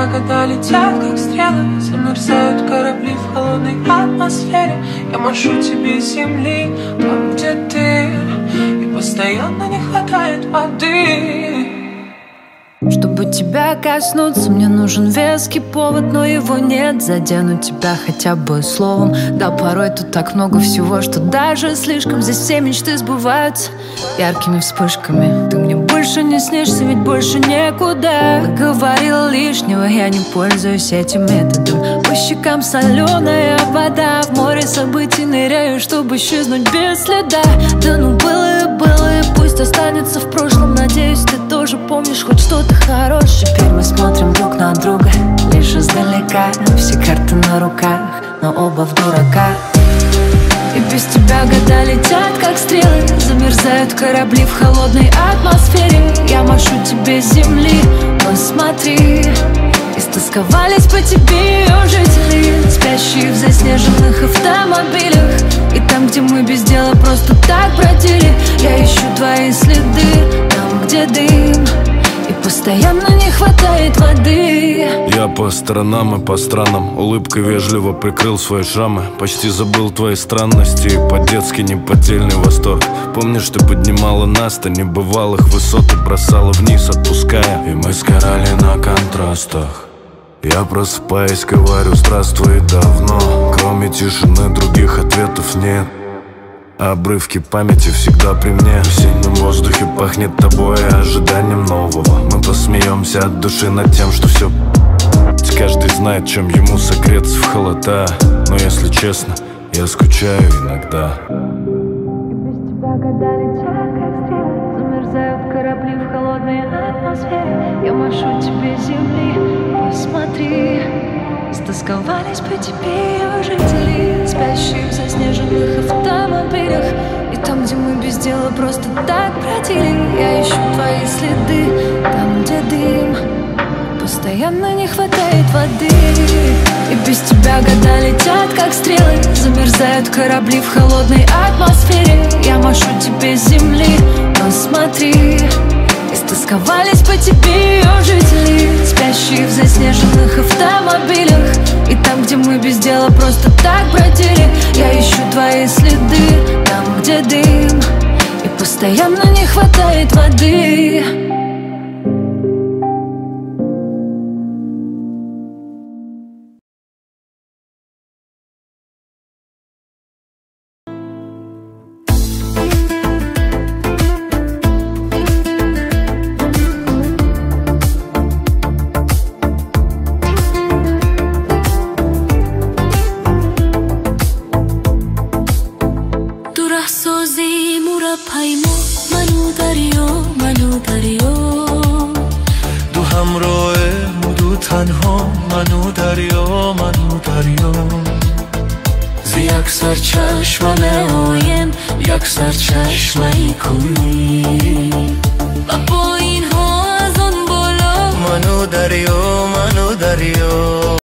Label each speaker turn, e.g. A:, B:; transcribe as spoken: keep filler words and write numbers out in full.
A: тебя года летят, как стрелы, замерзают корабли в холодной атмосфере. Я машу тебе земли, там где ты, и постоянно не хватает воды.
B: Чтобы тебя коснуться, мне нужен веский повод, но его нет. Задену тебя хотя бы словом. Да, порой тут так много всего, что даже слишком. Здесь все мечты сбываются яркими вспышками. Ты мне больше не снишься, ведь больше некуда. Говорил лишнего, я не пользуюсь этим методом. По щекам соленая вода, в море событий ныряю, чтобы исчезнуть без следа. Да ну было и было, и пусть останется в прошлом. Надеюсь, ты тоже помнишь хоть что-то хорошее. Теперь мы смотрим друг на друга лишь издалека. Все карты на руках, но оба в дураках. И без тебя года летят, как стрелы, замерзают корабли в холодной атмосфере. Я машу тебе с земли, посмотри. Истосковались по тебе ее жители, спящие в заснеженных автомобилях. И там, где мы без дела просто так бродили, я ищу твои следы, там, где дым, и постоянно не хватает воды.
C: Я по сторонам и по странам улыбкой вежливо прикрыл свои шрамы. Почти забыл твои странности и по-детски неподдельный восторг. Помнишь, ты поднимала нас до небывалых высот и бросала вниз, отпуская, и мы сгорали на контрастах. Я просыпаясь, говорю здравствуй давно. Кроме тишины других ответов нет. Обрывки памяти всегда при мне. В синем воздухе пахнет тобой и ожиданием нового. Мы посмеемся от души над тем, что все. Каждый знает, чем ему согреться в холода. Но если честно, я скучаю иногда.
B: И без тебя года летят, как стрелы, замерзают корабли в холодной атмосфере. Я машу тебе земли, посмотри. Истосковались по тебе ее жители, спящие в заснеженных автомобилях. И там, где мы без дела просто так бродили, я ищу твои следы, там, где дым, постоянно не хватает воды. И без тебя года летят, как стрелы, замерзают корабли в холодной атмосфере. Я машу тебе с земли, посмотри. Истосковались по тебе ее жители, спящие в заснеженных автомобилях. И там, где мы без дела просто так бродили, я ищу твои следы, там, где дым, и постоянно не хватает воды.
D: یک سرچشمه اوین یک سرچشمه کوی و با این ها از اون بالا منو دریا منو دریا